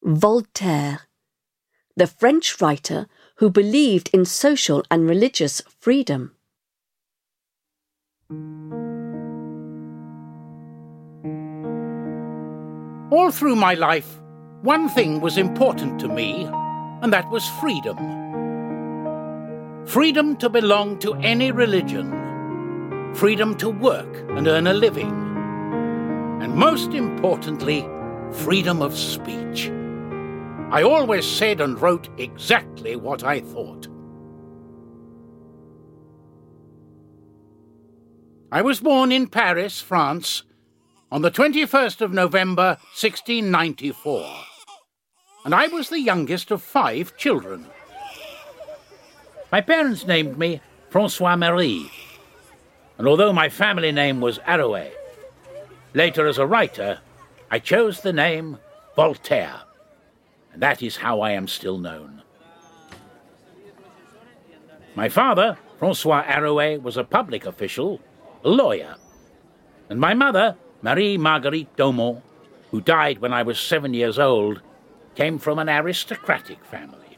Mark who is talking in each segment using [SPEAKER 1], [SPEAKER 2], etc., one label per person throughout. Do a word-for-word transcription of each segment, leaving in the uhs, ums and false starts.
[SPEAKER 1] Voltaire, the French writer who believed in social and religious freedom.
[SPEAKER 2] All through my life, one thing was important to me, and that was freedom. Freedom to belong to any religion, freedom to work and earn a living, and most importantly, freedom of speech. I always said and wrote exactly what I thought. I was born in Paris, France, on the twenty-first of November, sixteen ninety-four, and I was the youngest of five children. My parents named me François-Marie, and although my family name was Arouet, later as a writer, I chose the name Voltaire, and that is how I am still known. My father, François Arouet, was a public official, a lawyer, and my mother, Marie-Marguerite Daumont, who died when I was seven years old, came from an aristocratic family.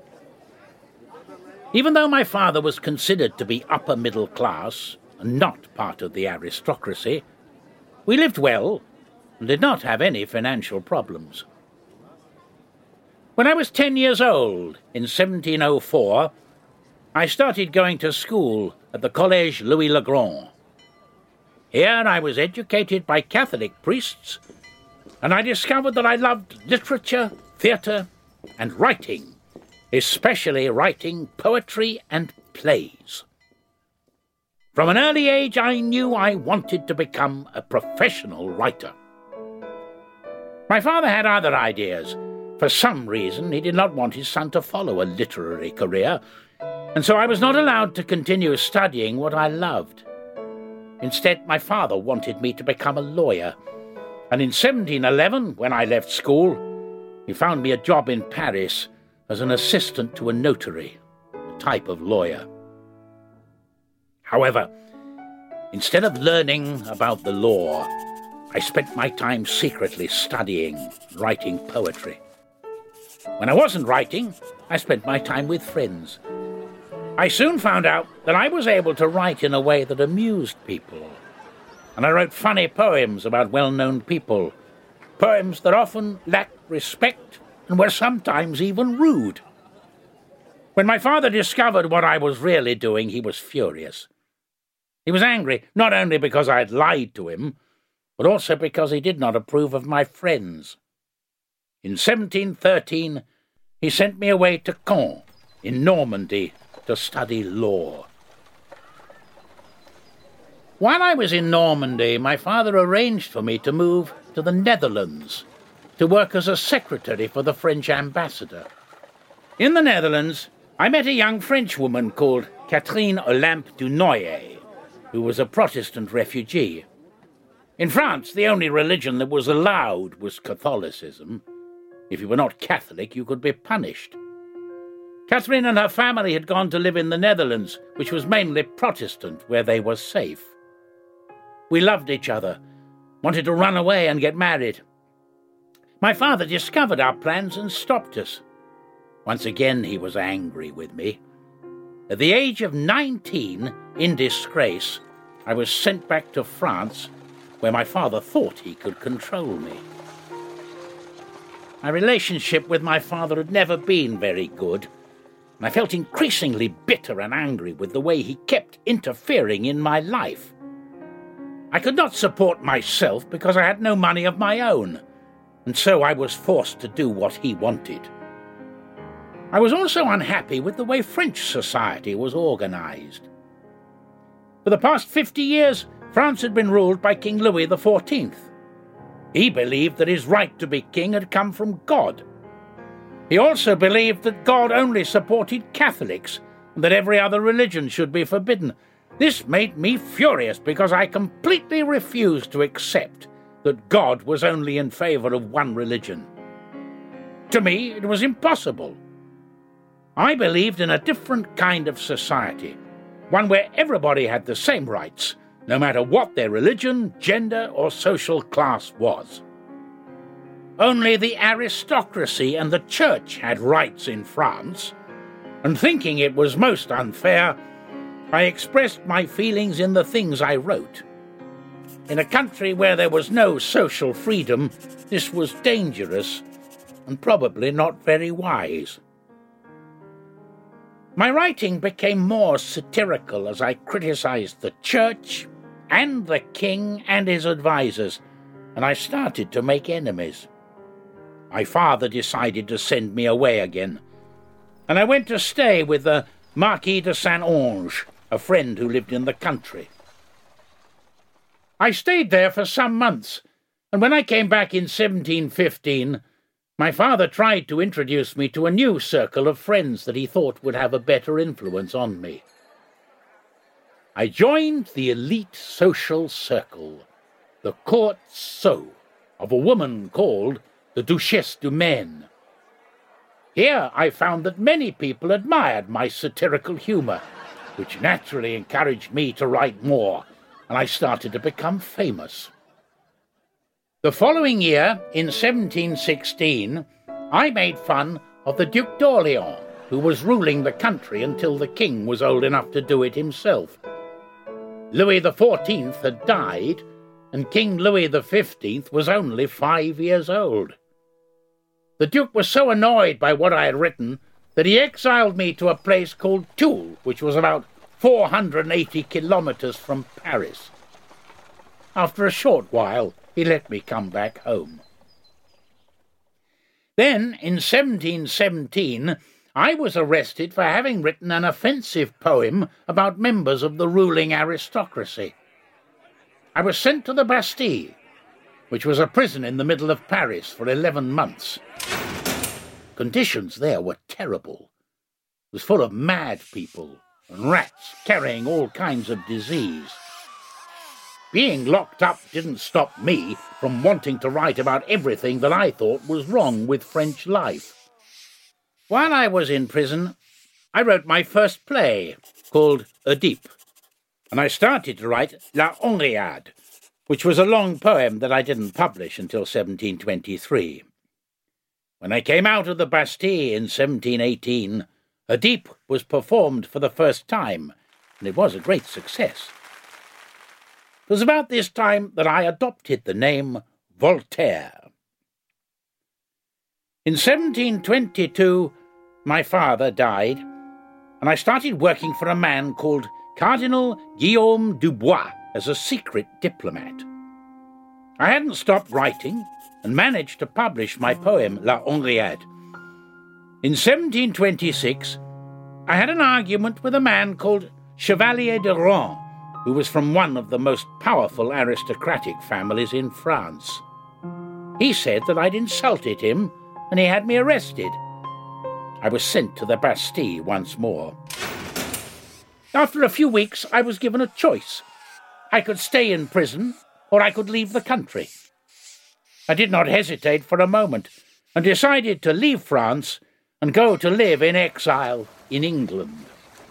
[SPEAKER 2] Even though my father was considered to be upper middle class and not part of the aristocracy, we lived well and did not have any financial problems. When I was ten years old, in seventeen oh four, I started going to school at the Collège Louis le Grand. Here I was educated by Catholic priests, and I discovered that I loved literature, theatre, and writing, especially writing poetry and plays. From an early age, I knew I wanted to become a professional writer. My father had other ideas. For some reason, he did not want his son to follow a literary career, and so I was not allowed to continue studying what I loved. Instead, my father wanted me to become a lawyer, and in seventeen eleven, when I left school, he found me a job in Paris as an assistant to a notary, a type of lawyer. However, instead of learning about the law, I spent my time secretly studying and writing poetry. When I wasn't writing, I spent my time with friends. I soon found out that I was able to write in a way that amused people, and I wrote funny poems about well-known people, poems that often lacked respect and were sometimes even rude. When my father discovered what I was really doing, he was furious. He was angry not only because I had lied to him, but also because he did not approve of my friends. In seventeen thirteen, he sent me away to Caen, in Normandy, to study law. While I was in Normandy, my father arranged for me to move to the Netherlands to work as a secretary for the French ambassador. In the Netherlands, I met a young French woman called Catherine Olympe du Noyer, who was a Protestant refugee. In France, the only religion that was allowed was Catholicism. If you were not Catholic, you could be punished. Catherine and her family had gone to live in the Netherlands, which was mainly Protestant, where they were safe. We loved each other, wanted to run away and get married. My father discovered our plans and stopped us. Once again, he was angry with me. At the age of nineteen, in disgrace, I was sent back to France, where my father thought he could control me. My relationship with my father had never been very good, and I felt increasingly bitter and angry with the way he kept interfering in my life. I could not support myself because I had no money of my own, and so I was forced to do what he wanted. I was also unhappy with the way French society was organized. For the past fifty years, France had been ruled by King Louis the Fourteenth. He believed that his right to be king had come from God. He also believed that God only supported Catholics and that every other religion should be forbidden. This made me furious because I completely refused to accept that God was only in favor of one religion. To me, it was impossible. I believed in a different kind of society, one where everybody had the same rights, no matter what their religion, gender, or social class was. only the aristocracy and the church had rights in France, and thinking it was most unfair, I expressed my feelings in the things I wrote. In a country where there was no social freedom, this was dangerous and probably not very wise. My writing became more satirical as I criticized the church and the king and his advisers, and I started to make enemies. My father decided to send me away again, and I went to stay with the Marquis de Saint-Onge, a friend who lived in the country. I stayed there for some months, and when I came back in seventeen fifteen, my father tried to introduce me to a new circle of friends that he thought would have a better influence on me. I joined the elite social circle, the court sceau of a woman called the Duchesse du Maine. Here I found that many people admired my satirical humour, which naturally encouraged me to write more, and I started to become famous. The following year, in seventeen sixteen, I made fun of the Duc d'Orléans, who was ruling the country until the king was old enough to do it himself. Louis the fourteenth had died, and King Louis the fifteenth was only five years old. The Duke was so annoyed by what I had written that he exiled me to a place called Toul, which was about four hundred eighty kilometres from Paris. After a short while, he let me come back home. Then, in seventeen seventeen, I was arrested for having written an offensive poem about members of the ruling aristocracy. I was sent to the Bastille, which was a prison in the middle of Paris, for eleven months. Conditions there were terrible. It was full of mad people and rats carrying all kinds of disease. Being locked up didn't stop me from wanting to write about everything that I thought was wrong with French life. While I was in prison, I wrote my first play, called Oedipe, and I started to write La Henriade, which was a long poem that I didn't publish until seventeen twenty-three. When I came out of the Bastille in seventeen eighteen, Oedipe was performed for the first time, and it was a great success. It was about this time that I adopted the name Voltaire. In seventeen twenty-two, my father died, and I started working for a man called Cardinal Guillaume Dubois as a secret diplomat. I hadn't stopped writing and managed to publish my poem La Henriade. In seventeen twenty-six, I had an argument with a man called Chevalier de Rohan, who was from one of the most powerful aristocratic families in France. He said that I'd insulted him, and he had me arrested. I was sent to the Bastille once more. After a few weeks, I was given a choice. I could stay in prison, or I could leave the country. I did not hesitate for a moment, and decided to leave France and go to live in exile in England.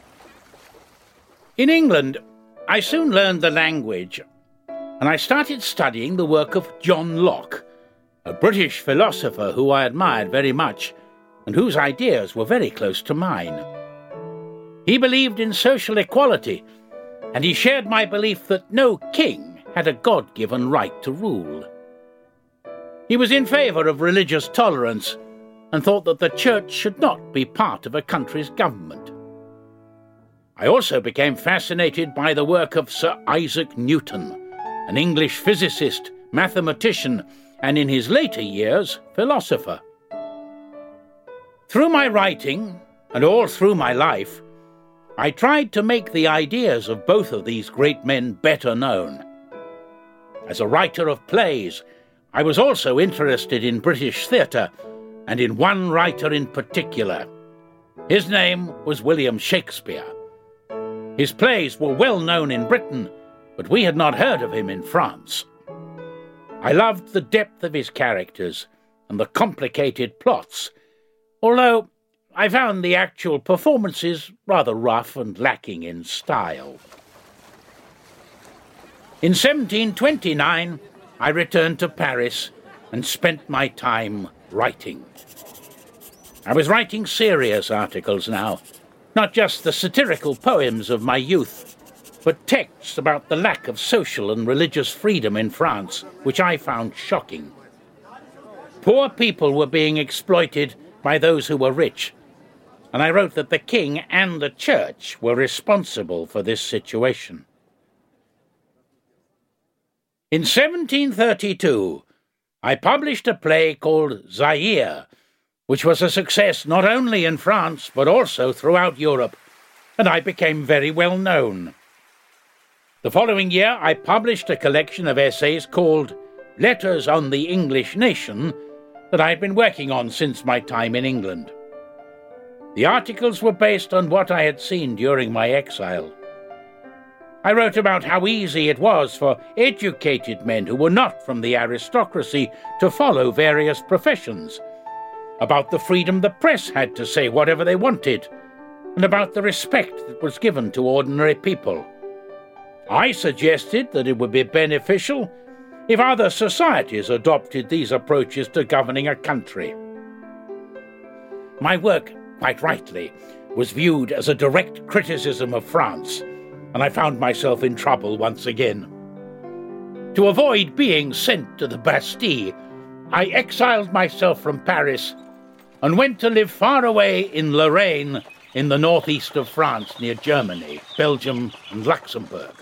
[SPEAKER 2] In England, I soon learned the language, and I started studying the work of John Locke, a British philosopher who I admired very much, and whose ideas were very close to mine. He believed in social equality, and he shared my belief that no king had a God-given right to rule. He was in favour of religious tolerance, and thought that the church should not be part of a country's government. I also became fascinated by the work of Sir Isaac Newton, an English physicist, mathematician, and in his later years, philosopher. Through my writing, and all through my life, I tried to make the ideas of both of these great men better known. As a writer of plays, I was also interested in British theatre, and in one writer in particular. His name was William Shakespeare. His plays were well known in Britain, but we had not heard of him in France. I loved the depth of his characters and the complicated plots, although I found the actual performances rather rough and lacking in style. In seventeen twenty-nine, I returned to Paris and spent my time writing. I was writing serious articles now, not just the satirical poems of my youth, but texts about the lack of social and religious freedom in France, which I found shocking. Poor people were being exploited by those who were rich, and I wrote that the king and the church were responsible for this situation. In seventeen thirty-two, I published a play called Zaire, which was a success not only in France but also throughout Europe, and I became very well known. The following year, I published a collection of essays called Letters on the English Nation that I had been working on since my time in England. The articles were based on what I had seen during my exile. I wrote about how easy it was for educated men who were not from the aristocracy to follow various professions, about the freedom the press had to say whatever they wanted, and about the respect that was given to ordinary people. I suggested that it would be beneficial if other societies adopted these approaches to governing a country. My work, quite rightly, was viewed as a direct criticism of France, and I found myself in trouble once again. To avoid being sent to the Bastille, I exiled myself from Paris and went to live far away in Lorraine, in the northeast of France, near Germany, Belgium, and Luxembourg.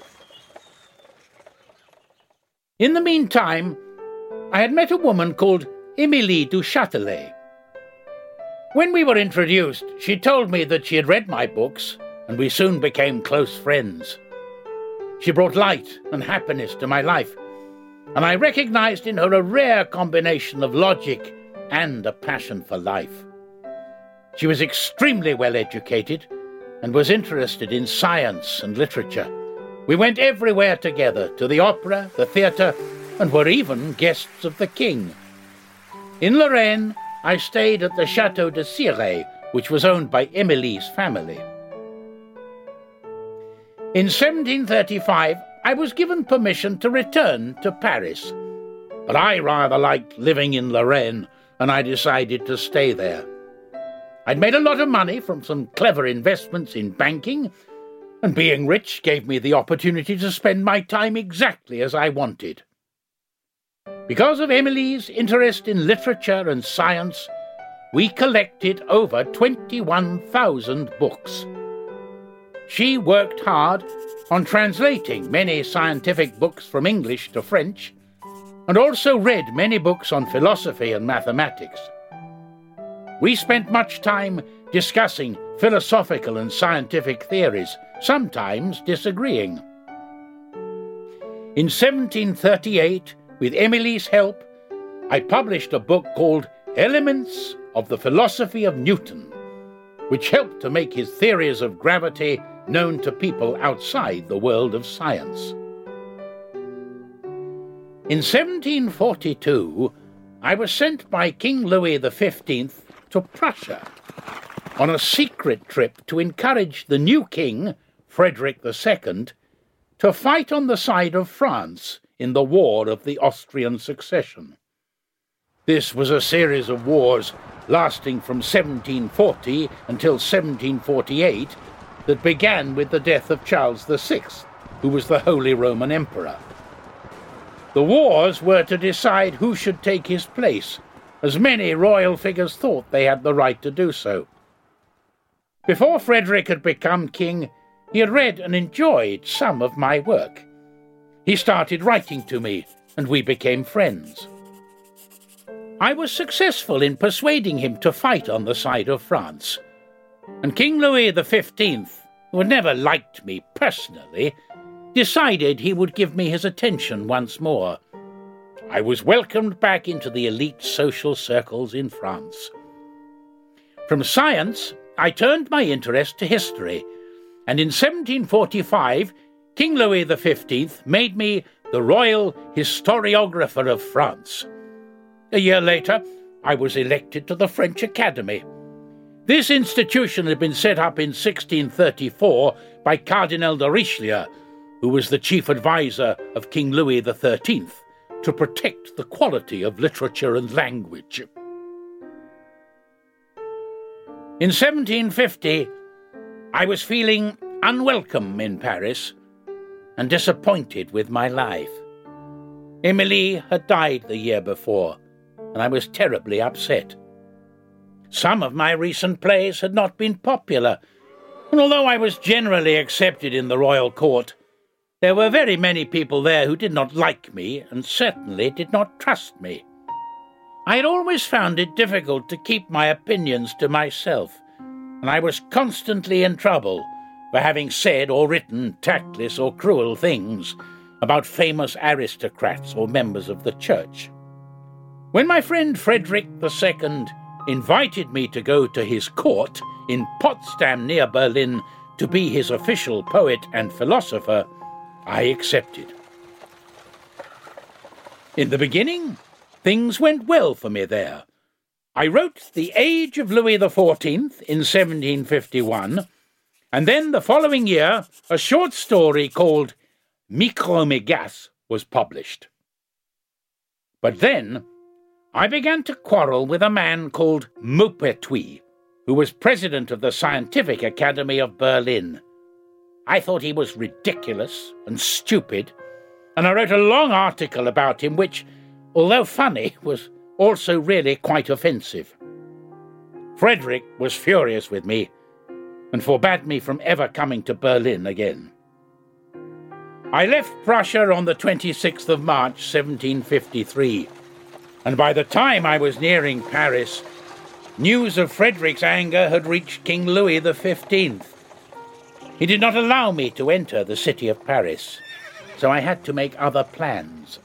[SPEAKER 2] In the meantime, I had met a woman called Émilie du Châtelet. When we were introduced, she told me that she had read my books, and we soon became close friends. She brought light and happiness to my life, and I recognized in her a rare combination of logic and a passion for life. She was extremely well educated and was interested in science and literature. We went everywhere together, to the opera, the theatre, and were even guests of the king. In Lorraine, I stayed at the Château de Cirey, which was owned by Émilie's family. In seventeen thirty-five, I was given permission to return to Paris, but I rather liked living in Lorraine, and I decided to stay there. I'd made a lot of money from some clever investments in banking, and being rich gave me the opportunity to spend my time exactly as I wanted. Because of Émilie's interest in literature and science, we collected over twenty-one thousand books. She worked hard on translating many scientific books from English to French, and also read many books on philosophy and mathematics. We spent much time discussing philosophical and scientific theories, sometimes disagreeing. In seventeen thirty-eight, with Émilie's help, I published a book called Elements of the Philosophy of Newton, which helped to make his theories of gravity known to people outside the world of science. In seventeen forty-two, I was sent by King Louis the fifteenth to Prussia on a secret trip to encourage the new king, Frederick the Second, to fight on the side of France in the War of the Austrian Succession. This was a series of wars lasting from seventeen forty until seventeen forty-eight that began with the death of Charles the Sixth, who was the Holy Roman Emperor. The wars were to decide who should take his place, as many royal figures thought they had the right to do so. Before Frederick had become king, he had read and enjoyed some of my work. He started writing to me, and we became friends. I was successful in persuading him to fight on the side of France, and King Louis the fifteenth, who had never liked me personally, decided he would give me his attention once more. I was welcomed back into the elite social circles in France. From science, I turned my interest to history, and in seventeen forty-five, King Louis the fifteenth made me the Royal Historiographer of France. A year later, I was elected to the French Academy. This institution had been set up in sixteen thirty-four by Cardinal de Richelieu, who was the chief advisor of King Louis the thirteenth, to protect the quality of literature and language. In seventeen fifty, I was feeling unwelcome in Paris and disappointed with my life. Emilie had died the year before, and I was terribly upset. Some of my recent plays had not been popular, and although I was generally accepted in the royal court, there were very many people there who did not like me and certainly did not trust me. I had always found it difficult to keep my opinions to myself, and I was constantly in trouble for having said or written tactless or cruel things about famous aristocrats or members of the church. When my friend Frederick the Second invited me to go to his court in Potsdam near Berlin to be his official poet and philosopher, I accepted. In the beginning, things went well for me there. I wrote The Age of Louis the Fourteenth in seventeen fifty-one, and then the following year a short story called Micromégas was published. But then I began to quarrel with a man called Maupertuis, who was president of the Scientific Academy of Berlin. I thought he was ridiculous and stupid, and I wrote a long article about him which, although funny, was also really quite offensive. Frederick was furious with me and forbade me from ever coming to Berlin again. I left Prussia on the twenty-sixth of March, seventeen fifty-three, and by the time I was nearing Paris, news of Frederick's anger had reached King Louis the Fifteenth. He did not allow me to enter the city of Paris, so I had to make other plans.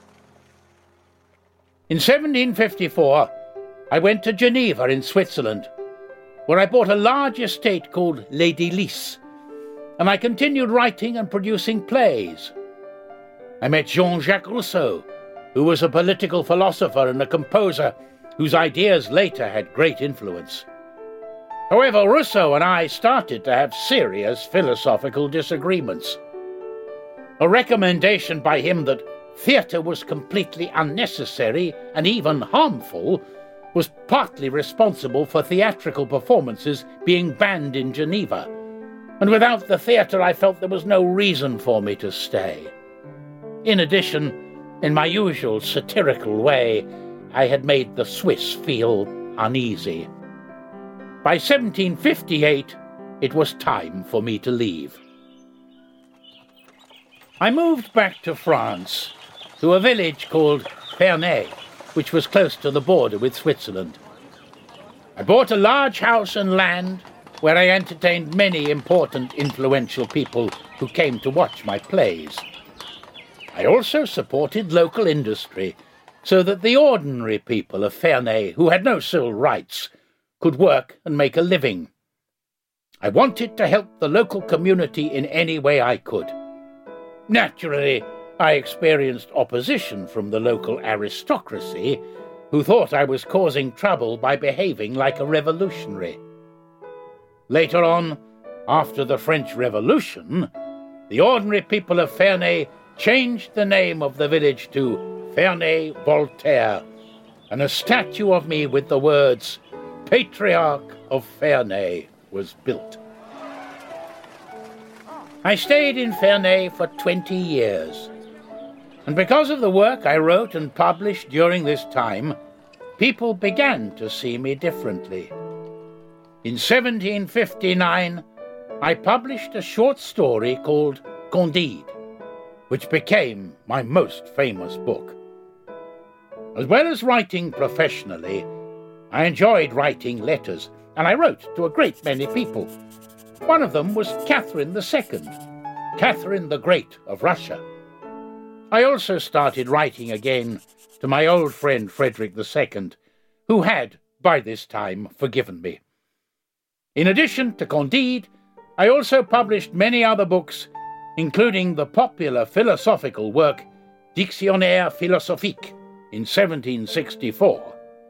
[SPEAKER 2] In seventeen fifty-four, I went to Geneva in Switzerland, where I bought a large estate called Les Délices, and I continued writing and producing plays. I met Jean-Jacques Rousseau, who was a political philosopher and a composer whose ideas later had great influence. However, Rousseau and I started to have serious philosophical disagreements. A recommendation by him that theatre was completely unnecessary and even harmful was partly responsible for theatrical performances being banned in Geneva, and without the theatre I felt there was no reason for me to stay. In addition, in my usual satirical way, I had made the Swiss feel uneasy. By seventeen fifty-eight, it was time for me to leave. I moved back to France, to a village called Ferney, which was close to the border with Switzerland. I bought a large house and land where I entertained many important, influential people who came to watch my plays. I also supported local industry so that the ordinary people of Ferney, who had no civil rights, could work and make a living. I wanted to help the local community in any way I could. Naturally, I experienced opposition from the local aristocracy, who thought I was causing trouble by behaving like a revolutionary. Later on, after the French Revolution, the ordinary people of Ferney changed the name of the village to Ferney-Voltaire, and a statue of me with the words Patriarch of Ferney was built. I stayed in Ferney for twenty years, and because of the work I wrote and published during this time, people began to see me differently. In seventeen fifty-nine, I published a short story called Candide, which became my most famous book. As well as writing professionally, I enjoyed writing letters, and I wrote to a great many people. One of them was Catherine the Second, Catherine the Great of Russia. I also started writing again to my old friend Frederick the Second, who had, by this time, forgiven me. In addition to Candide, I also published many other books, including the popular philosophical work Dictionnaire philosophique in seventeen sixty-four.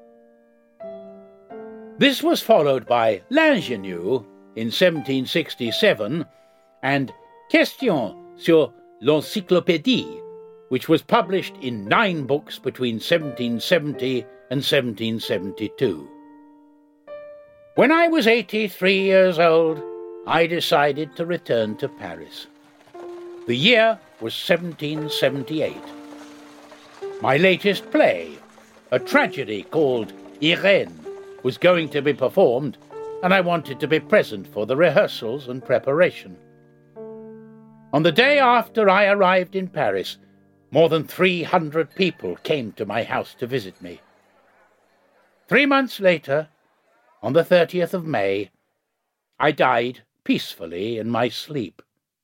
[SPEAKER 2] This was followed by L'Ingénu in seventeen sixty-seven and Questions sur l'Encyclopédie which was published in nine books between seventeen seventy and seventeen seventy-two. When I was eighty-three years old, I decided to return to Paris. The year was seventeen seventy-eight. My latest play, a tragedy called Irène, was going to be performed, and I wanted to be present for the rehearsals and preparation. On the day after I arrived in Paris, more than three hundred people came to my house to visit me. Three months later, on the thirtieth of May, I died peacefully in my sleep.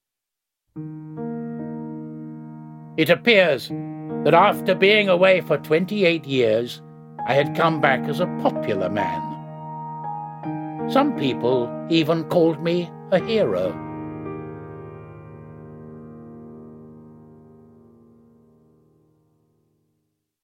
[SPEAKER 2] It appears that after being away for twenty-eight years, I had come back as a popular man. Some people even called me a hero.